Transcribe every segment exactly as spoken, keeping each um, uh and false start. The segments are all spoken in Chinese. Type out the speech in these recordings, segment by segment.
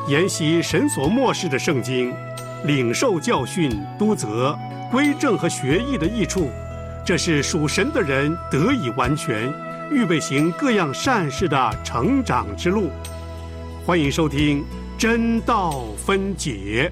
研习神所默示的圣经，领受教训、督责、归正和学艺的益处，这是属神的人得以完全，预备行各样善事的成长之路。欢迎收听真道分解。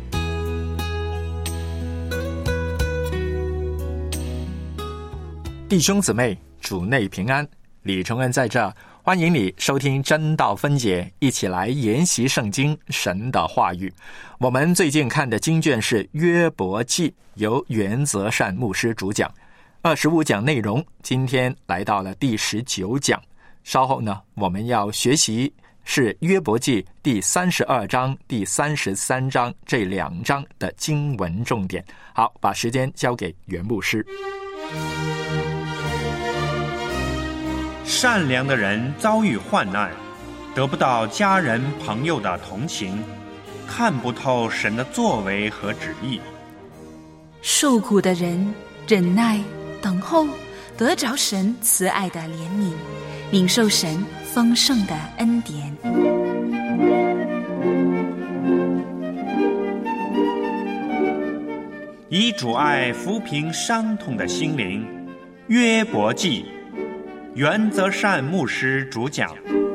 弟兄姊妹，主内平安，李崇恩在这，欢迎你收听真道分解，一起来研习圣经神的话语。我们最近看的经卷是约伯记，由袁泽善牧师主讲，二十五讲内容，今天来到了第十九讲。稍后呢，我们要学习是约伯记第三十二章、第三十三章这两章的经文重点。好，把时间交给袁牧师。 善良的人遭遇患难，得不到家人朋友的同情，看不透神的作为和旨意。 受苦的人忍耐等候，得着神慈爱的怜悯，领受神丰盛的恩典。 以主爱抚平伤痛的心灵，约伯记，袁泽善牧师主讲。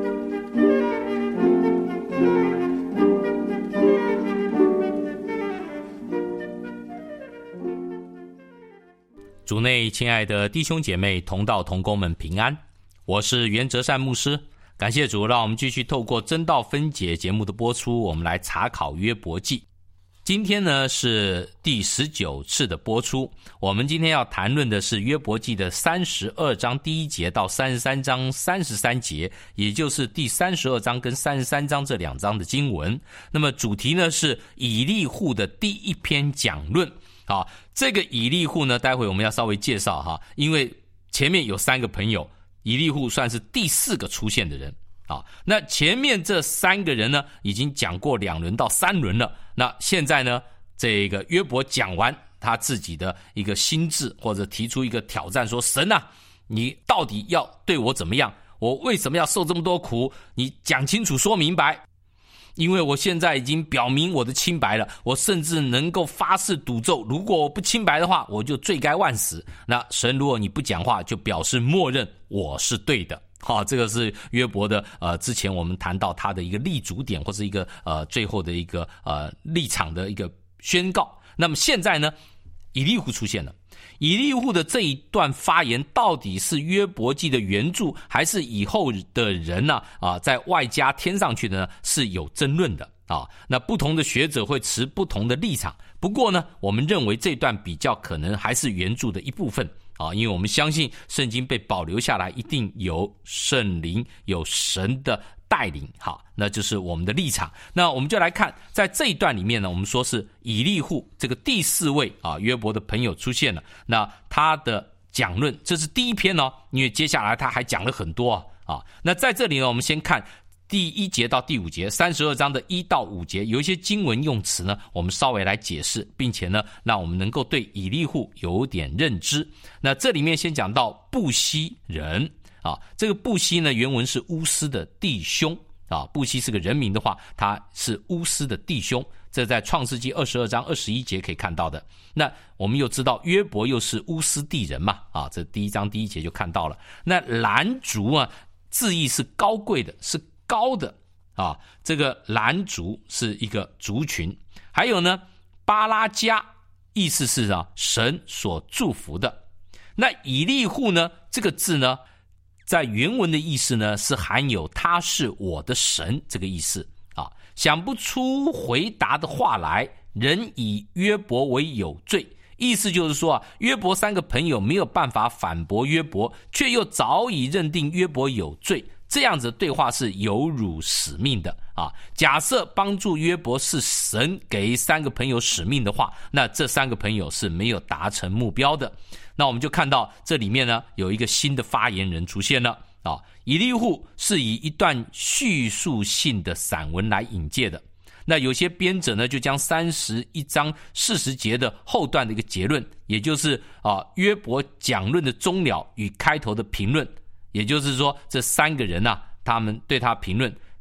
主内亲爱的弟兄姐妹同道同工们平安，我是袁泽善牧师。感谢主，让我们继续透过真道分解节目的播出，我们来查考约伯记。今天呢是第十九次的播出，我们今天要谈论的是约伯记的三十二章第一节到三十三章三十三节，也就是第三十二章跟三十三章这两章的经文。那么主题呢是以利户的第一篇讲论。好，这个以利户呢，待会我们要稍微介绍哈，因为前面有三个朋友，以利户算是第四个出现的人。好，那前面这三个人呢，已经讲过两轮到三轮了。那现在呢，这个约伯讲完他自己的一个心志，或者提出一个挑战，说：神啊，你到底要对我怎么样？我为什么要受这么多苦？你讲清楚，说明白。因为我现在已经表明我的清白了，我甚至能够发誓赌咒，如果我不清白的话，我就罪该万死。那神，如果你不讲话，就表示默认我是对的。好，这个是约伯的呃，之前我们谈到他的一个立足点，或是一个呃最后的一个呃立场的一个宣告。那么现在呢，以利户出现了。以利户的这一段发言到底是约伯记的原著，还是以后的人呢啊在外加添上去的呢？是有争论的啊。那不同的学者会持不同的立场。不过呢，我们认为这段比较可能还是原著的一部分。啊，因为我们相信圣经被保留下来，一定有圣灵、有神的带领。好，那就是我们的立场。那我们就来看，在这一段里面呢，我们说是以利户这个第四位啊约伯的朋友出现了。那他的讲论，这是第一篇哦，因为接下来他还讲了很多啊。啊，那在这里呢，我们先看第一节到第五节，三十二章的一到五节，有一些经文用词呢，我们稍微来解释，并且呢，让我们能够对以利户有点认知。那这里面先讲到布西人啊，这个布西呢，原文是乌斯的弟兄啊，布西是个人名的话，他是乌斯的弟兄，这在创世纪二十二章二十一节可以看到的。那我们又知道约伯又是乌斯地人嘛，啊，这第一章第一节就看到了。那兰族啊，字义是高贵的，是高的啊，这个兰族是一个族群。还有呢，巴拉加意思是啊神所祝福的。那以利户呢，这个字呢，在原文的意思呢是含有他是我的神这个意思啊。想不出回答的话来，人以约伯为有罪。意思就是说啊，约伯三个朋友没有办法反驳约伯，却又早已认定约伯有罪。这样子的对话是有辱使命的啊！假设帮助约伯是神给三个朋友使命的话，那这三个朋友是没有达成目标的。那我们就看到这里面呢有一个新的发言人出现了啊！以利户是以一段叙述性的散文来引介的。那有些编者呢就将三十一章四十节的后段的一个结论，也就是啊约伯讲论的终了与开头的评论。也就是说，这三个人啊，他们对他评论，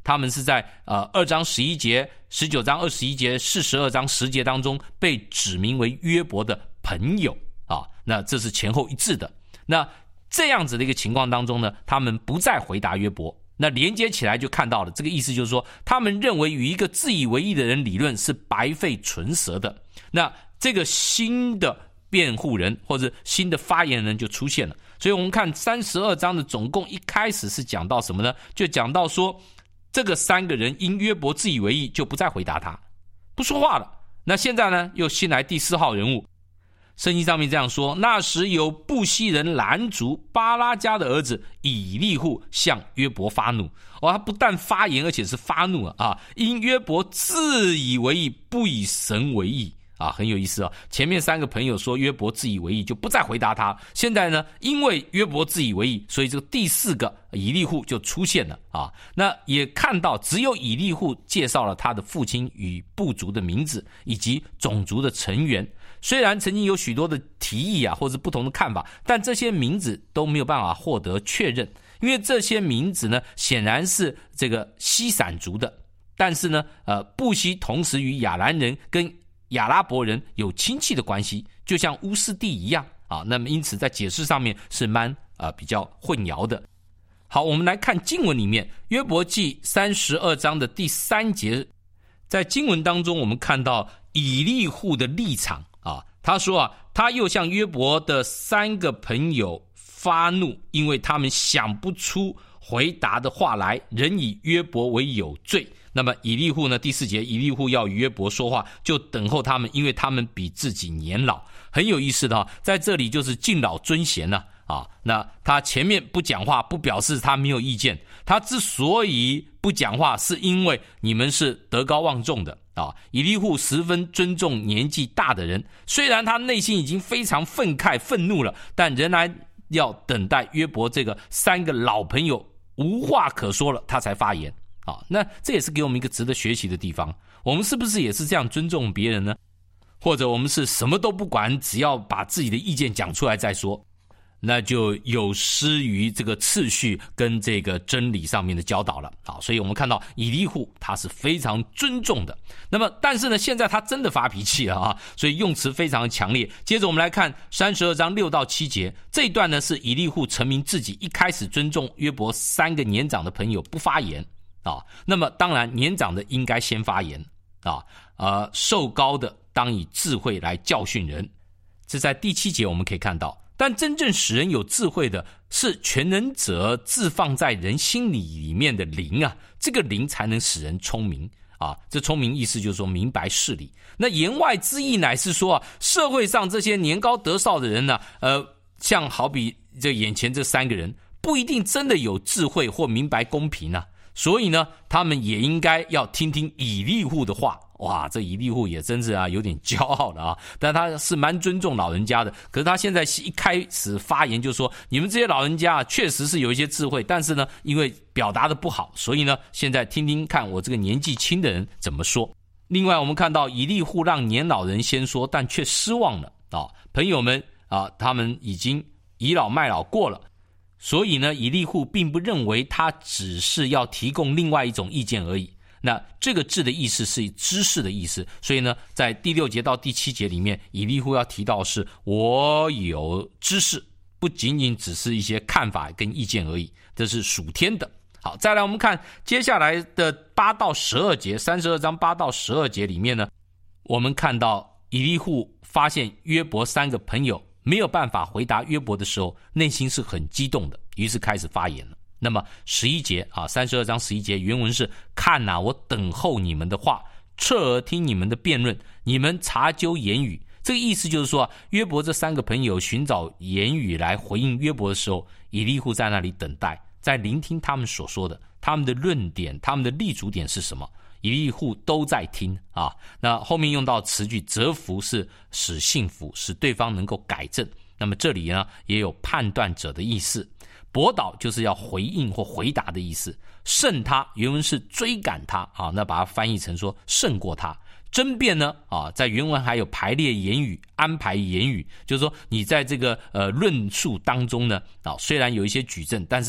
他们是在呃二章十一节、十九章二十一节、四十二章十节当中被指名为约伯的朋友啊，那这是前后一致的。那这样子的一个情况当中呢，他们不再回答约伯，那连接起来就看到了，这个意思就是说，他们认为与一个自以为意的人理论是白费唇舌的。那这个新的辩护人或者新的发言人就出现了。所以我们看三十二章的总共一开始是讲到什么呢？就讲到说，这个三个人因约伯自以为意，就不再回答他，不说话了。那现在呢，又新来第四号人物。圣经上面这样说，那时有布西人兰族巴拉家的儿子以利户向约伯发怒。哦，他不但发言，而且是发怒啊！啊，因约伯自以为意，不以神为意。啊，很有意思哦。前面三个朋友说约伯自以为意，就不再回答他。现在呢，因为约伯自以为意，所以这个第四个以利户就出现了啊。那也看到只有以利户介绍了他的父亲与部族的名字以及种族的成员。虽然曾经有许多的提议啊，或者不同的看法，但这些名字都没有办法获得确认，因为这些名字呢，显然是这个西闪族的。但是呢，呃，布西同时与亚兰人跟亚拉伯人有亲戚的关系，就像乌斯地一样啊。那么因此在解释上面是蛮呃比较混淆的。好，我们来看经文里面约伯记三十二章的第三节，在经文当中我们看到以利户的立场啊，他说啊，他又向约伯的三个朋友发怒，因为他们想不出回答的话来，仍以约伯为有罪。那么以利户呢，第四节，以利户要与约伯说话，就等候他们，因为他们比自己年老。很有意思的、啊、在这里就是敬老尊贤呢 啊, 啊。那他前面不讲话，不表示他没有意见，他之所以不讲话，是因为你们是德高望重的啊。以利户十分尊重年纪大的人，虽然他内心已经非常愤慨愤怒了，但仍然要等待约伯这个三个老朋友无话可说了，他才发言。啊，那这也是给我们一个值得学习的地方。我们是不是也是这样尊重别人呢？或者我们是什么都不管，只要把自己的意见讲出来再说，那就有失于这个次序跟这个真理上面的教导了。好，所以我们看到以利户他是非常尊重的。那么但是呢，现在他真的发脾气了啊，所以用词非常强烈。接着我们来看三十二章六到七节，这一段呢是以利户陈明自己一开始尊重约伯三个年长的朋友不发言啊，那么当然年长的应该先发言啊，呃，受高的当以智慧来教训人。这在第七节我们可以看到，但真正使人有智慧的是全能者自放在人心里里面的灵啊，这个灵才能使人聪明啊。这聪明意思就是说明白事理。那言外之意乃是说啊，社会上这些年高德少的人呢、啊，呃，像好比这眼前这三个人，不一定真的有智慧或明白公平啊。所以呢，他们也应该要听听以利户的话。哇，这以利户也真是啊，有点骄傲了啊！但他是蛮尊重老人家的。可是他现在一开始发言就说，你们这些老人家啊，确实是有一些智慧，但是呢，因为表达的不好，所以呢，现在听听看我这个年纪轻的人怎么说。另外，我们看到以利户让年老人先说，但却失望了啊！朋友们啊，他们已经倚老卖老过了。所以呢，以利户并不认为他只是要提供另外一种意见而已。那这个字的意思是知识的意思，所以呢，在第六节到第七节里面，以利户要提到的是我有知识，不仅仅只是一些看法跟意见而已，这是属天的。好，再来我们看接下来的八到十二节，三十二章八到十二节里面呢，我们看到以利户发现约伯三个朋友没有办法回答约伯的时候，内心是很激动的，于是开始发言了。那么十一节啊，三十二章十一节原文是：看啊，我等候你们的话，侧耳听你们的辩论，你们查究言语。这个意思就是说，约伯这三个朋友寻找言语来回应约伯的时候，以利户在那里等待，在聆听他们所说的，他们的论点，他们的立足点是什么，以利户都在听啊。那后面用到词句折服是使信服，使对方能够改正。那么这里呢也有判断者的意思，驳倒就是要回应或回答的意思，胜他原文是追赶他啊，那把它翻译成说胜过他。争辩呢啊，在原文还有排列言语、安排言语，就是说你在这个呃论述当中呢啊，虽然有一些举证，但是呢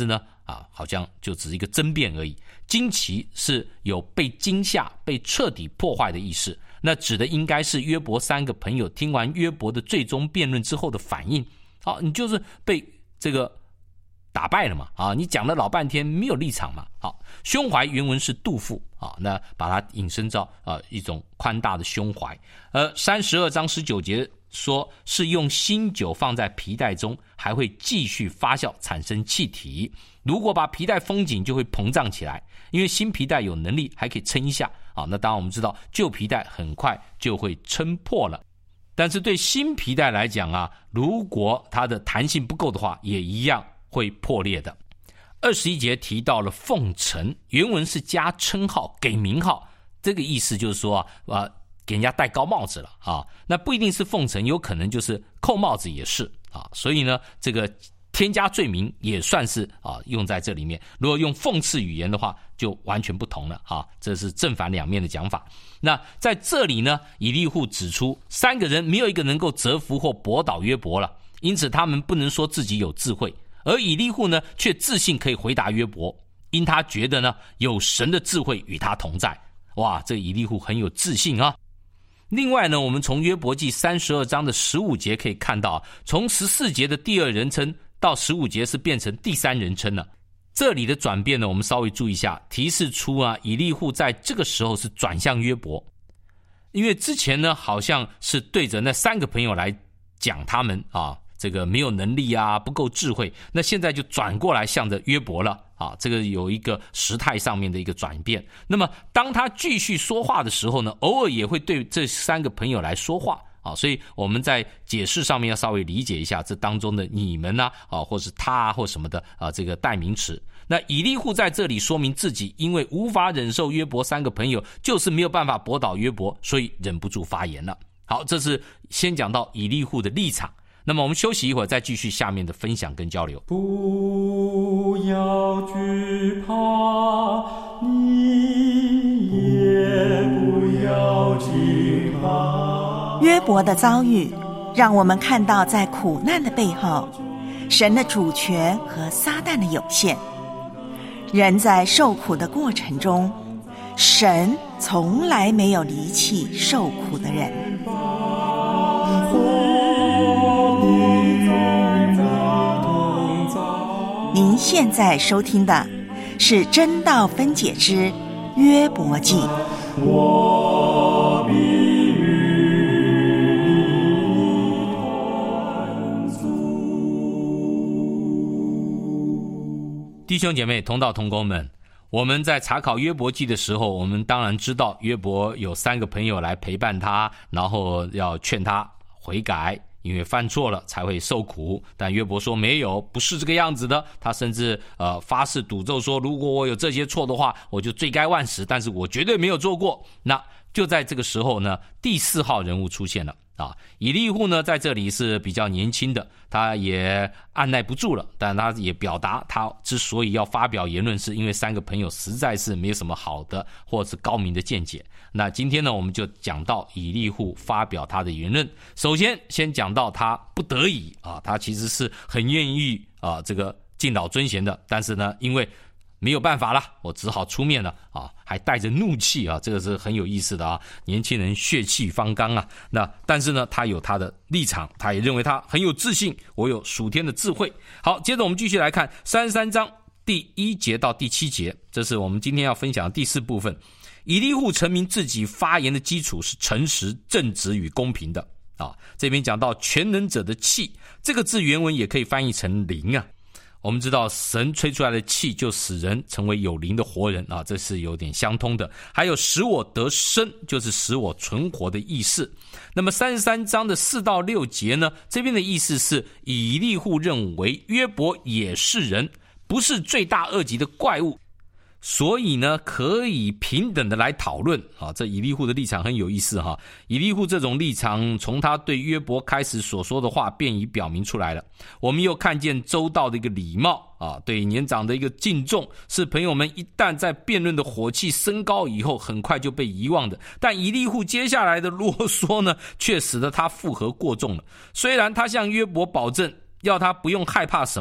啊，好像就只是一个争辩而已。惊奇是有被惊吓、被彻底破坏的意思，那指的应该是约伯三个朋友听完约伯的最终辩论之后的反应。好，你就是被这个打败了嘛，啊，你讲了老半天没有立场嘛。好，胸怀原文是肚腹啊，那把它引申到啊一种宽大的胸怀。而三十二章十九节说是用新酒放在皮带中，还会继续发酵产生气体。如果把皮带封紧，就会膨胀起来，因为新皮带有能力还可以撑一下啊。那当然我们知道旧皮带很快就会撑破了。但是对新皮带来讲啊，如果它的弹性不够的话，也一样会破裂的。二十一节提到了奉承，原文是加称号给名号，这个意思就是说啊，呃，给人家戴高帽子了啊。那不一定是奉承，有可能就是扣帽子也是啊。所以呢，这个添加罪名也算是啊用在这里面。如果用讽刺语言的话，就完全不同了啊。这是正反两面的讲法。那在这里呢，以利户指出三个人没有一个能够折服或驳倒约伯了，因此他们不能说自己有智慧。而以利户呢，却自信可以回答约伯，因他觉得呢，有神的智慧与他同在。哇，这以利户很有自信啊。另外呢，我们从约伯记三十二章的十五节可以看到，从十四节的第二人称到十五节是变成第三人称了。这里的转变呢，我们稍微注意一下，提示出啊，以利户在这个时候是转向约伯，因为之前呢，好像是对着那三个朋友来讲他们啊。这个没有能力啊，不够智慧，那现在就转过来向着约伯了啊，这个有一个时态上面的一个转变。那么当他继续说话的时候呢，偶尔也会对这三个朋友来说话啊，所以我们在解释上面要稍微理解一下这当中的你们啊，啊或是他啊或什么的啊这个代名词。那以利户在这里说明自己因为无法忍受约伯三个朋友，就是没有办法驳倒约伯，所以忍不住发言了。好，这是先讲到以利户的立场。那么我们休息一会儿，再继续下面的分享跟交流。 不要惧怕，你也不要惧怕。 约伯的遭遇让我们看到，在苦难的背后，神的主权和撒旦的有限。人在受苦的过程中，神从来没有离弃受苦的人。您现在收听的是真道分解之约伯记。 我必与你同住。 弟兄姐妹、同道同工们，我们在查考约伯记的时候，我们当然知道约伯有三个朋友来陪伴他，然后要劝他悔改，因为犯错了才会受苦。但约伯说没有，不是这个样子的。他甚至呃发誓赌咒说，如果我有这些错的话，我就罪该万死，但是我绝对没有做过。那就在这个时候呢，第四号人物出现了啊。以利户呢在这里是比较年轻的，他也按耐不住了，但他也表达他之所以要发表言论，是因为三个朋友实在是没有什么好的或是高明的见解。那今天呢，我们就讲到以利户发表他的言论。首先先讲到他不得已啊，他其实是很愿意啊这个敬老尊贤的，但是呢因为没有办法了，我只好出面了啊，还带着怒气啊，这个是很有意思的啊。年轻人血气方刚啊，那但是呢，他有他的立场，他也认为他很有自信，我有属天的智慧。好，接着我们继续来看三十三章第一节到第七节，这是我们今天要分享的第四部分。以利户陈明自己发言的基础是诚实、正直与公平的啊。这边讲到全能者的气，这个字原文也可以翻译成灵啊。我们知道神吹出来的气就使人成为有灵的活人啊，这是有点相通的。还有使我得生，就是使我存活的意思。那么三十三章的四到六节呢，这边的意思是以利户认为约伯也是人，不是罪大恶极的怪物，所以呢可以平等的来讨论啊。这以利户的立场很有意思哈。以利户这种立场从他对约伯开始所说的话便已表明出来了。我们又看见周到的一个礼貌啊，对年长的一个敬重，是朋友们一旦在辩论的火气升高以后很快就被遗忘的。但以利户接下来的啰嗦呢，却使得他负荷过重了。虽然他向约伯保证要他不用害怕什么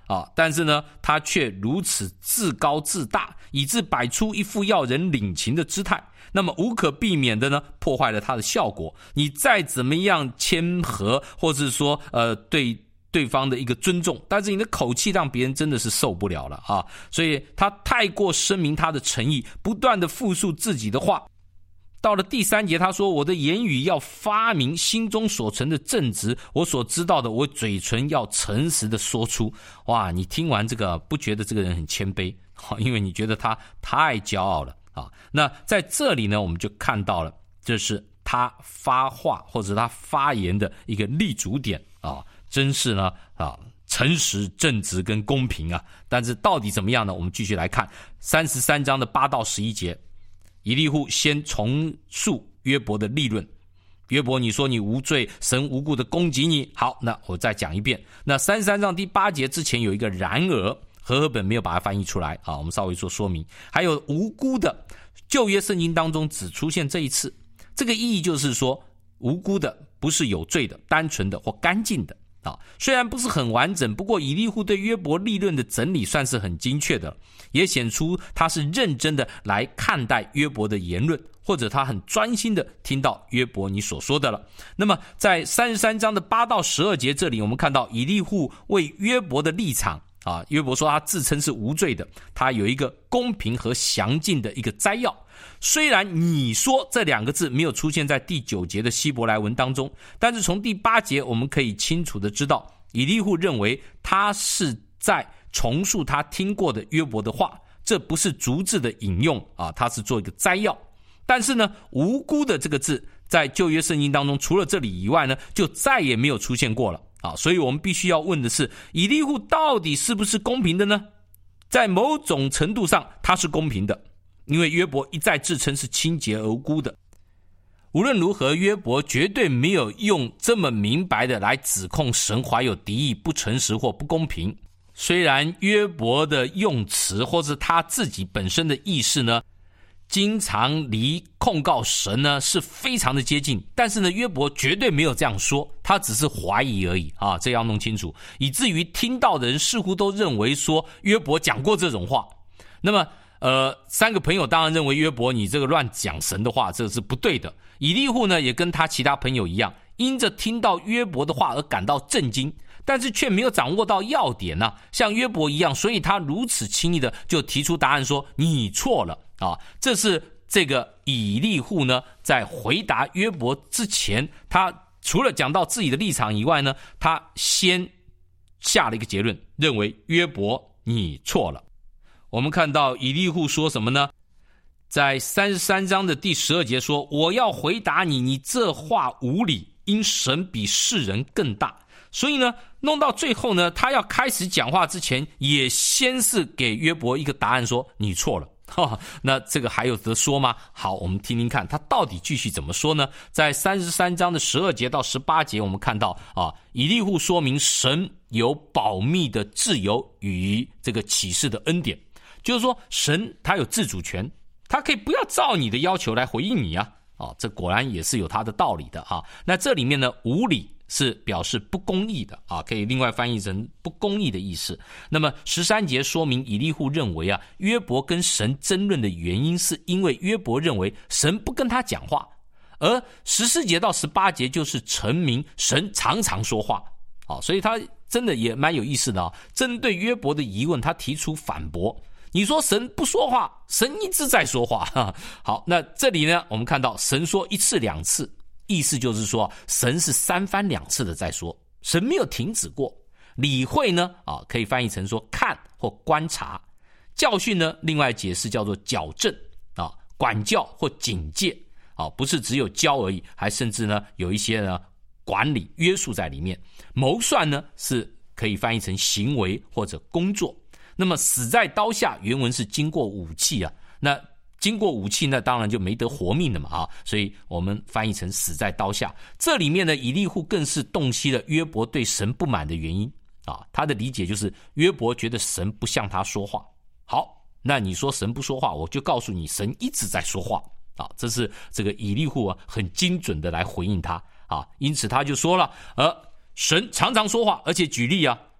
啊，但是呢，他却如此自高自大，以致摆出一副要人领情的姿态，那么无可避免的呢，破坏了他的效果。你再怎么样谦和，或是说呃对对方的一个尊重，但是你的口气让别人真的是受不了了啊！所以他太过声明他的诚意，不断的复述自己的话。到了第三节，他说：“我的言语要发明心中所存的正直，我所知道的，我嘴唇要诚实的说出。”哇，你听完这个，不觉得这个人很谦卑？因为你觉得他太骄傲了啊。那在这里呢，我们就看到了，这是他发话或者他发言的一个立足点啊，真是呢啊，诚实、正直跟公平啊。但是到底怎么样呢？我们继续来看三十三章的八到十一节。以利户先重述约伯的立论。约伯，你说你无罪，神无故的攻击你。好，那我再讲一遍。那三十三章第八节之前有一个然而，和合本没有把它翻译出来啊，我们稍微做说明。还有无辜的，旧约圣经当中只出现这一次，这个意义就是说，无辜的不是有罪的、单纯的或干净的。啊，虽然不是很完整，不过以利户对约伯立论的整理算是很精确的，也显出他是认真的来看待约伯的言论，或者他很专心的听到约伯你所说的了。那么在三十三章的八到十二节这里，我们看到以利户为约伯的立场啊，约伯说他自称是无罪的，他有一个公平和详尽的一个摘要。虽然你说这两个字没有出现在第九节的希伯来文当中，但是从第八节我们可以清楚的知道，以利户认为他是在重述他听过的约伯的话，这不是逐字的引用啊，他是做一个摘要。但是呢，无辜的这个字在旧约圣经当中除了这里以外呢，就再也没有出现过了啊，所以我们必须要问的是，以利户到底是不是公平的呢？在某种程度上他是公平的，因为约伯一再自称是清洁而无辜的。无论如何，约伯绝对没有用这么明白的来指控神怀有敌意、不诚实或不公平。虽然约伯的用词或是他自己本身的意识呢，经常离控告神呢是非常的接近，但是呢，约伯绝对没有这样说，他只是怀疑而已啊，这要弄清楚，以至于听到的人似乎都认为说约伯讲过这种话。那么呃，三个朋友当然认为约伯你这个乱讲神的话，这是不对的。以利户呢也跟他其他朋友一样，因着听到约伯的话而感到震惊，但是却没有掌握到要点啊，像约伯一样，所以他如此轻易的就提出答案说你错了啊。这是这个以利户呢在回答约伯之前，他除了讲到自己的立场以外呢，他先下了一个结论，认为约伯你错了。我们看到以利户说什么呢？在三十三章的第十二节说，我要回答你，你这话无理，因神比世人更大。所以呢，弄到最后呢，他要开始讲话之前，也先是给约伯一个答案说你错了。哦，那这个还有得说吗？好，我们听听看他到底继续怎么说呢？在三十三章的十二节到十八节，我们看到啊，以利户说明神有保密的自由与这个启示的恩典，就是说神他有自主权，他可以不要照你的要求来回应你啊。哦，这果然也是有他的道理的啊。那这里面呢，无理是表示不公义的啊，可以另外翻译成不公义的意思。那么十三节说明以利户认为啊，约伯跟神争论的原因是因为约伯认为神不跟他讲话，而十四节到十八节就是陈明神常常说话啊，所以他真的也蛮有意思的啊。针对约伯的疑问，他提出反驳。你说神不说话，神一直在说话。好，那这里呢，我们看到神说一次两次，意思就是说神是三番两次的在说，神没有停止过。理会呢啊，可以翻译成说看或观察。教训呢，另外解释叫做矫正啊，管教或警戒啊，不是只有教而已，还甚至呢有一些呢管理约束在里面。谋算呢是可以翻译成行为或者工作。那么死在刀下原文是经过武器啊，那经过武器那当然就没得活命了嘛啊，所以我们翻译成死在刀下。这里面呢，以利户更是洞悉了约伯对神不满的原因啊，他的理解就是约伯觉得神不向他说话。好，那你说神不说话，我就告诉你神一直在说话啊，这是这个以利户啊很精准的来回应他啊，因此他就说了，呃，神常常说话，而且举例啊，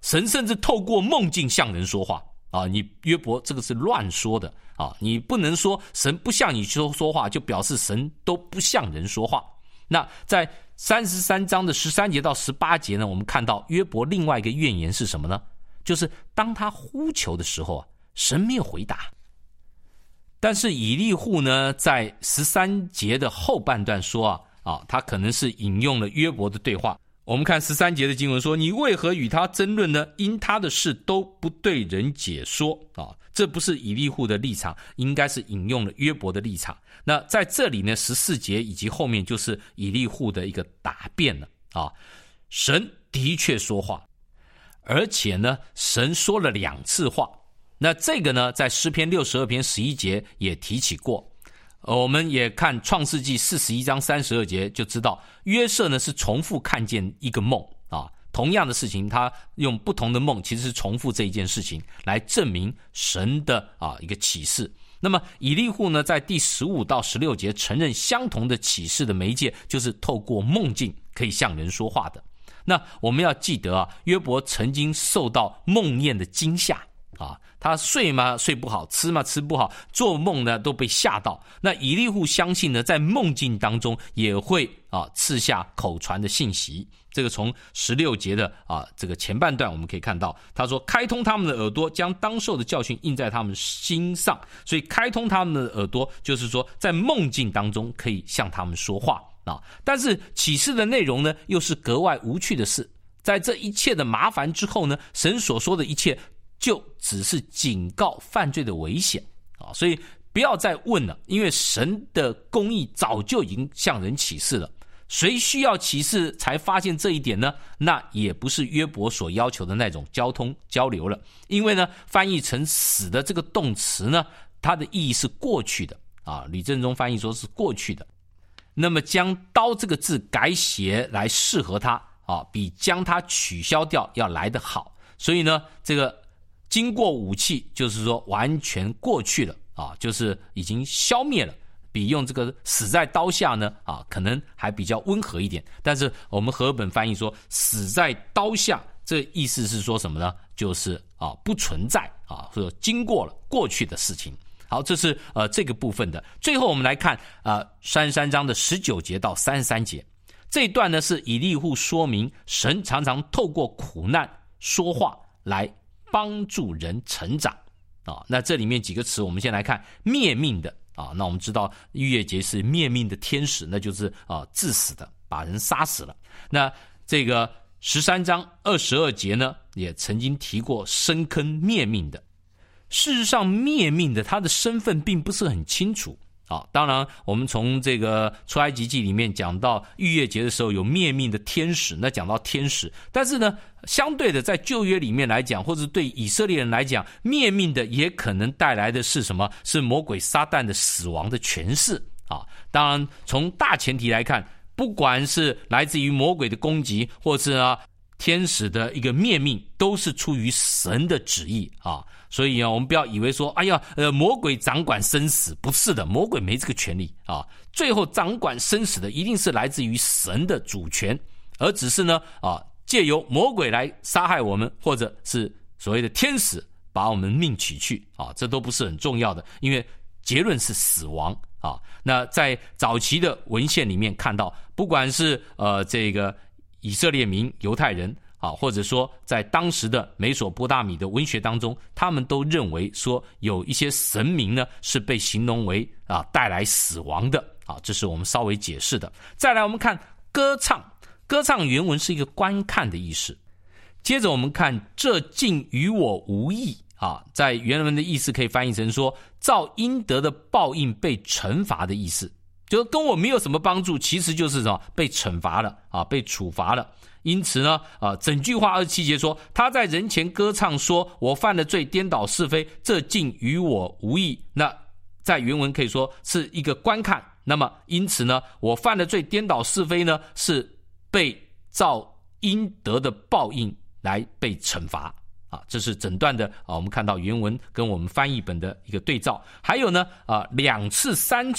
神甚至透过梦境向人说话啊，你约伯这个是乱说的啊，你不能说神不向你说说话，就表示神都不向人说话。那在三十三章的十三节到十八节呢，我们看到约伯另外一个怨言是什么呢？就是当他呼求的时候啊，神没有回答。但是以利户呢，在十三节的后半段说啊，啊，他可能是引用了约伯的对话。我们看十三节的经文说，你为何与他争论呢？因他的事都不对人解说啊，这不是以利户的立场，应该是引用了约伯的立场。那在这里呢，十四节以及后面就是以利户的一个答辩了啊。神的确说话，而且呢，神说了两次话。那这个呢，在诗篇六十二篇十一节也提起过。我们也看创世纪四十一章三十二节就知道，约瑟呢是重复看见一个梦啊，同样的事情他用不同的梦其实是重复这一件事情来证明神的啊一个启示。那么以利户呢，在第十五到十六节承认相同的启示的媒介就是透过梦境可以向人说话的。那我们要记得啊，约伯曾经受到梦魇的惊吓啊，他睡嘛睡不好，吃嘛吃不好，做梦呢都被吓到。那以利户相信呢，在梦境当中也会啊赐下口传的信息。这个从十六节的啊这个前半段我们可以看到，他说开通他们的耳朵，将当受的教训印在他们心上。所以开通他们的耳朵，就是说在梦境当中可以向他们说话啊。但是启示的内容呢，又是格外无趣的事。在这一切的麻烦之后呢，神所说的一切就只是警告犯罪的危险啊，所以不要再问了，因为神的公义早就已经向人启示了。谁需要启示才发现这一点呢？那也不是约伯所要求的那种交通交流了，因为呢，翻译成死的这个动词呢，它的意义是过去的啊。吕正中翻译说是过去的，那么将刀这个字改写来适合它啊，比将它取消掉要来得好。所以呢，这个经过武器就是说完全过去了啊，就是已经消灭了，比用这个死在刀下呢啊，可能还比较温和一点。但是我们和本翻译说死在刀下，这意思是说什么呢？就是啊不存在啊，或者经过了过去的事情。好，这是呃这个部分的。最后我们来看啊三十三章的十九节到三十三节，这一段呢是以利户说明神常常透过苦难说话来帮助人成长啊。那这里面几个词，我们先来看灭命的啊。那我们知道逾越节是灭命的天使，那就是啊致死的，把人杀死了。那这个十三章二十二节呢，也曾经提过深坑灭命的。事实上，灭命的他的身份并不是很清楚啊。当然我们从这个出埃及记里面讲到逾越节的时候有灭命的天使，那讲到天使，但是呢相对的在旧约里面来讲，或者对以色列人来讲，灭命的也可能带来的是什么？是魔鬼撒旦的死亡的权势啊。当然从大前提来看，不管是来自于魔鬼的攻击，或是啊天使的一个灭命，都是出于神的旨意啊。所以啊，我们不要以为说，哎呀，呃，魔鬼掌管生死，不是的，魔鬼没这个权利啊。最后掌管生死的一定是来自于神的主权，而只是呢，啊，借由魔鬼来杀害我们，或者是所谓的天使把我们命取去啊，这都不是很重要的，因为结论是死亡啊。那在早期的文献里面看到，不管是呃这个以色列民犹太人啊，或者说在当时的美索不达米的文学当中，他们都认为说有一些神明呢是被形容为啊带来死亡的啊，这是我们稍微解释的。再来我们看歌唱，歌唱原文是一个观看的意思。接着我们看这竟与我无益啊，在原文的意思可以翻译成说照应得的报应被惩罚的意思，就跟我没有什么帮助，其实就是什么被惩罚了啊，被处罚了。因此呢，啊，整句话二十七节说，他在人前歌唱说，我犯了罪，颠倒是非，这竟与我无益。那在原文可以说是一个观看。那么因此呢，我犯了罪，颠倒是非呢，是被照应得的报应来被惩罚啊。这是整段的啊，我们看到原文跟我们翻译本的一个对照。还有呢，啊，两次、三次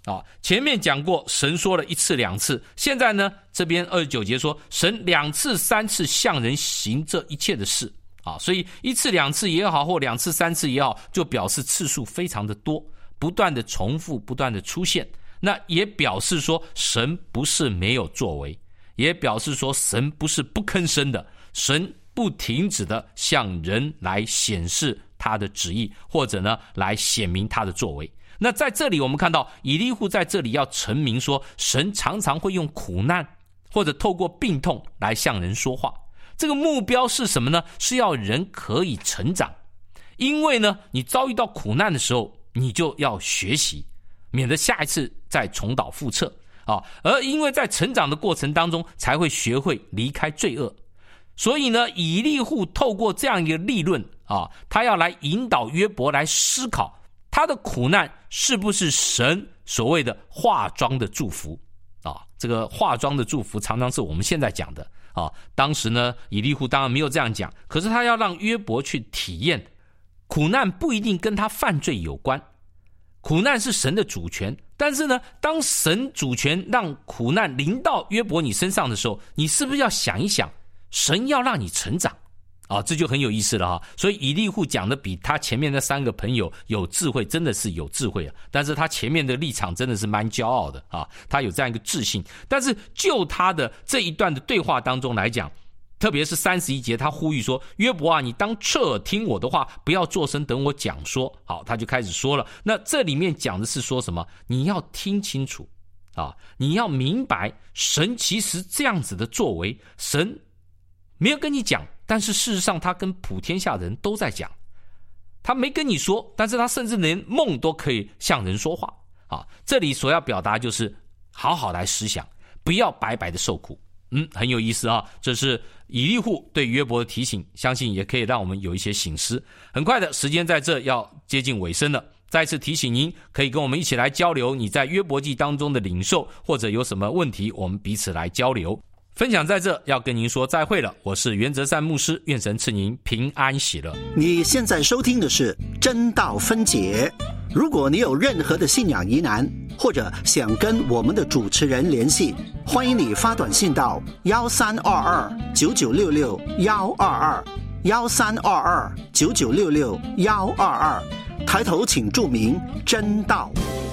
啊，前面讲过神说了一次两次，现在呢这边二十九节说神两次三次向人行这一切的事啊，所以一次两次也好，或两次三次也好，就表示次数非常的多，不断的重复，不断的出现。那也表示说神不是没有作为，也表示说神不是不吭声的，神不停止的向人来显示他的旨意，或者呢来显明他的作为。那在这里我们看到以利户在这里要陈明说，神常常会用苦难或者透过病痛来向人说话，这个目标是什么呢？是要人可以成长。因为呢你遭遇到苦难的时候，你就要学习，免得下一次再重蹈覆辙啊。而因为在成长的过程当中才会学会离开罪恶，所以呢以利户透过这样一个立论啊，他要来引导约伯来思考他的苦难是不是神所谓的化妆的祝福啊？这个化妆的祝福常常是我们现在讲的啊。当时呢，以利户当然没有这样讲，可是他要让约伯去体验，苦难不一定跟他犯罪有关，苦难是神的主权。但是呢，当神主权让苦难临到约伯你身上的时候，你是不是要想一想，神要让你成长？啊，这就很有意思了哈。所以以利户讲的比他前面那三个朋友有智慧，真的是有智慧啊。但是他前面的立场真的是蛮骄傲的啊，他有这样一个自信。但是就他的这一段的对话当中来讲，特别是三十一节，他呼吁说：“约伯啊，你当侧耳听我的话，不要作声，等我讲说。”好，他就开始说了。那这里面讲的是说什么？你要听清楚啊，你要明白，神其实这样子的作为，神没有跟你讲。但是事实上他跟普天下人都在讲，他没跟你说，但是他甚至连梦都可以向人说话啊。这里所要表达就是好好来思想，不要白白的受苦。嗯，很有意思啊，这是以利户对约伯的提醒，相信也可以让我们有一些省思。很快的时间在这要接近尾声了，再次提醒您可以跟我们一起来交流你在约伯记当中的领受，或者有什么问题我们彼此来交流分享。在这要跟您说再会了，我是袁哲善牧师，愿神赐您平安喜乐。 你现在收听的是真道分解。如果你有任何的信仰疑难，或者想跟我们的主持人联系，欢迎你发短信到幺三二二九九六六幺二二幺三二二九九六六幺二二，抬头请注明真道。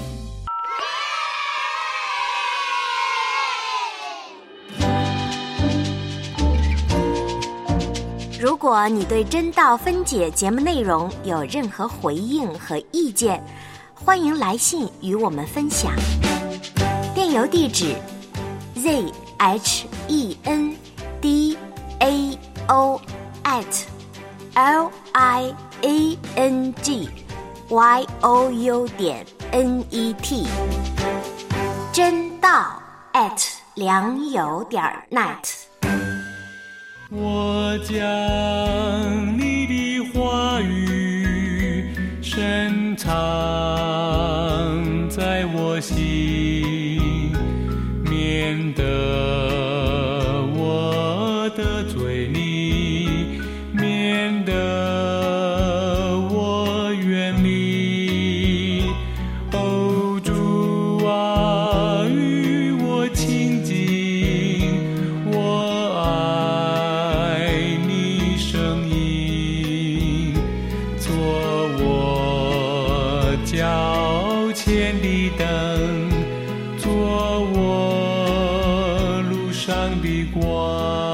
如果你对真道分解节目内容有任何回应和意见，欢迎来信与我们分享。电邮地址 z h e n d a o at l i a n g y o u 点 n e t， 真道 at 良友点 net。 我将你的话语深藏在我心，免得我的嘴里，免得我远离。哦，主啊，与我亲近，我爱你声音，做我脚前的灯，做我路上的光。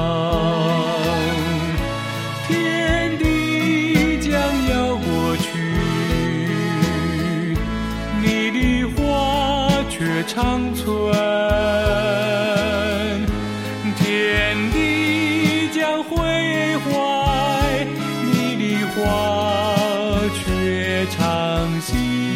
天地将要过去，你的话却长存。天地将毁坏，你的话却长新。